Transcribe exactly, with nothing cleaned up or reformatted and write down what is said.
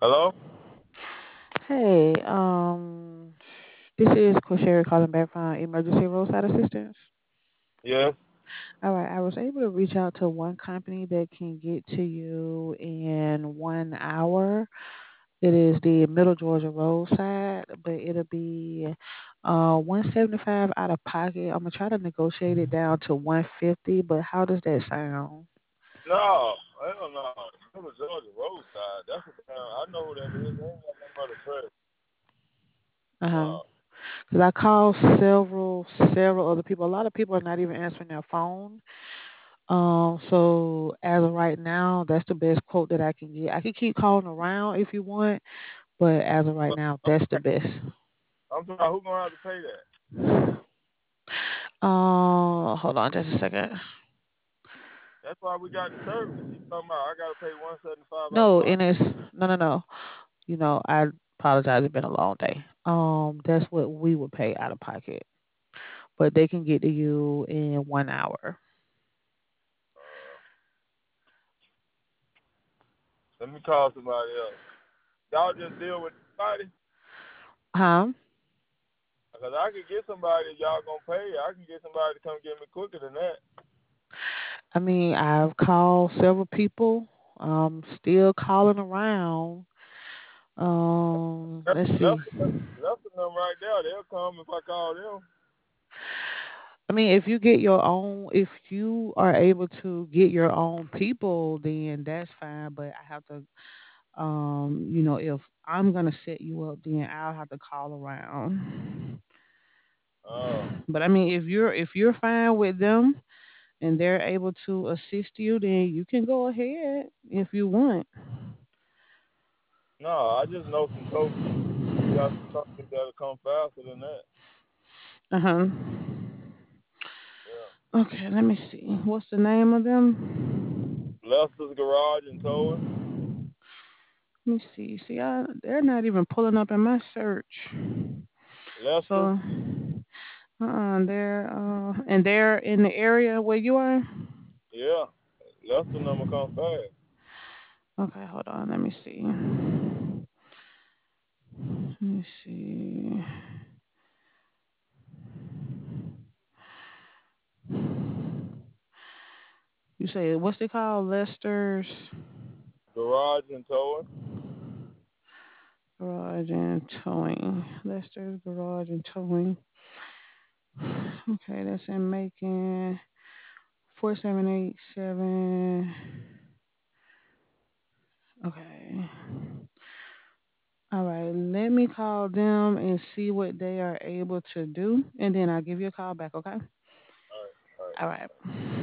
Hello? Hey, um, this is Kosheri calling back from Emergency Roadside Assistance. Yes. All right, I was able to reach out to one company that can get to you in one hour. It is the Middle Georgia Roadside, but it'll be uh one seventy five out of pocket. I'm gonna try to negotiate it down to one fifty, but how does that sound? No, hell no. Middle Georgia roadside. That's what I know who that is. They ain't got nothing but a trash. Uh huh. No. Because I called several several other people. A lot of people are not even answering their phone. Um, so as of right now, that's the best quote that I can get. I can keep calling around if you want, but as of right now, that's the best. I'm talking about who gonna have to pay that? Uh, hold on just a second. That's why we got the service. You talking about I gotta pay one seventy five out of No, and pocket. it's no, no, no. You know, I apologize. It's been a long day. Um, that's what we would pay out of pocket, but they can get to you in one hour. Uh, let me call somebody else. Y'all just deal with somebody? Huh? Because I can get somebody if y'all gonna pay. I can get somebody to come get me quicker than that. I mean, I've called several people. Um, still calling around. Um, That's let's see. left left of them right there. They'll come if I call them. I mean, if you get your own, if you are able to get your own people, then that's fine. But I have to, um, you know, if I'm gonna set you up, then I'll have to call around. Oh. But I mean, if you're if you're fine with them and they're able to assist you, then you can go ahead if you want. No, I just know some coaches. You got some companies that'll come faster than that. Uh huh. Yeah. Okay, let me see. What's the name of them? Lester's Garage and Towing. Let me see. See, I, they're not even pulling up in my search. Lester's? So, uh, they're uh, and they're in the area where you are. Yeah. Lester number come fast. Okay, hold on. Let me see. Let me see. You say what's it called? Lester's Garage and Towing. Garage and Towing. Lester's Garage and Towing. Okay, that's in Macon. Four seven eight seven. Okay. All right. Let me call them and see what they are able to do, and then I'll give you a call back. Okay. All right. All right. All right.